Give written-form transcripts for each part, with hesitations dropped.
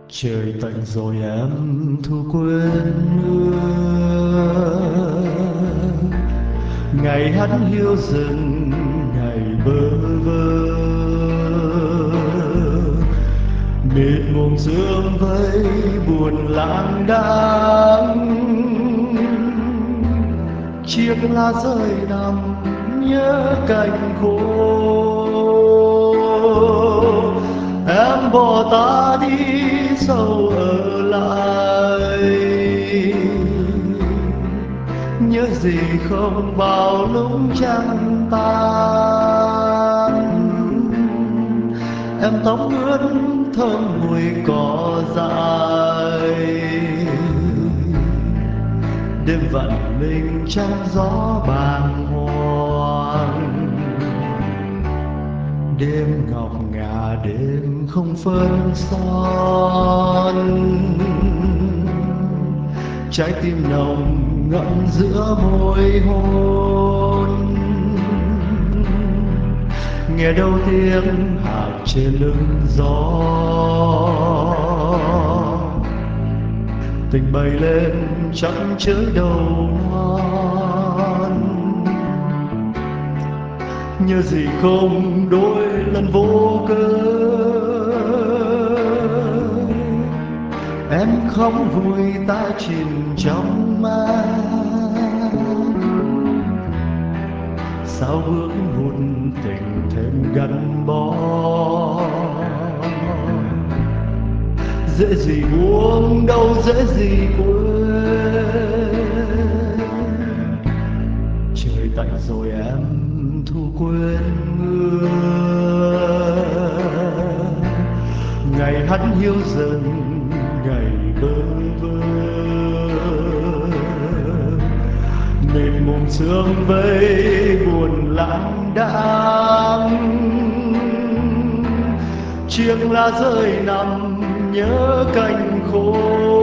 Trời tạnh rồi em thu quên mưa, ngày hắn hiu dần, ngày bơ vơ mịt mùng sương vây buồn lãng đãng. Chiếc lá rơi nằm nhớ cành khô, em bỏ ta đi sâu ở lại. Nhớ gì không vào lúc trăng tan, em tóc ướt thơm mùi cỏ dại. Đêm vặn mình trong gió bàng hoàng, đêm ngọc ngà đêm không phân son. Trái tim nồng ngậm giữa môi hôn, nghe đâu tiếng hạc trên lưng gió. Tình bay lên chẳng chớ đầu non, nhớ gì không đôi lần vô cớ. Em khóc vui ta chìm trong mơ, sao bước hụt tình thêm gắn bó. Dễ gì buông đâu dễ gì quên, trời tạnh rồi em thu quên mưa. Ngày hắn hiu dần, ngày bơ vơ mịt mùng sương vây buồn lãng đãng. Chiếc lá rơi nằm nhớ cành khô,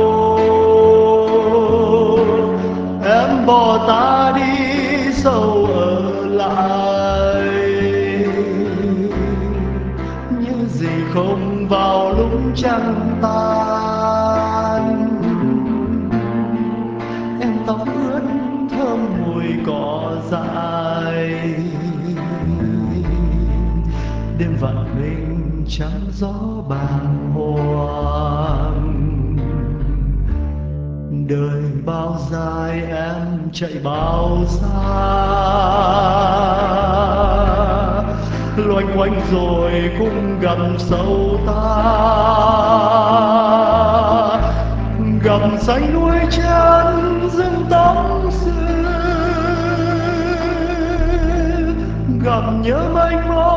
em bỏ ta đi sâu ở lại. Nhớ gì không vào lúc trăng tan, em tóc ướt thơm mùi cỏ dại. Đêm vặn mình trắng gió bàng hoàng, đời bao dài em chạy bao xa. Loanh quanh rồi cũng gặp sâu ta, gặp xanh đuôi chân rừng tóc xưa, gặp nhớ mênh mông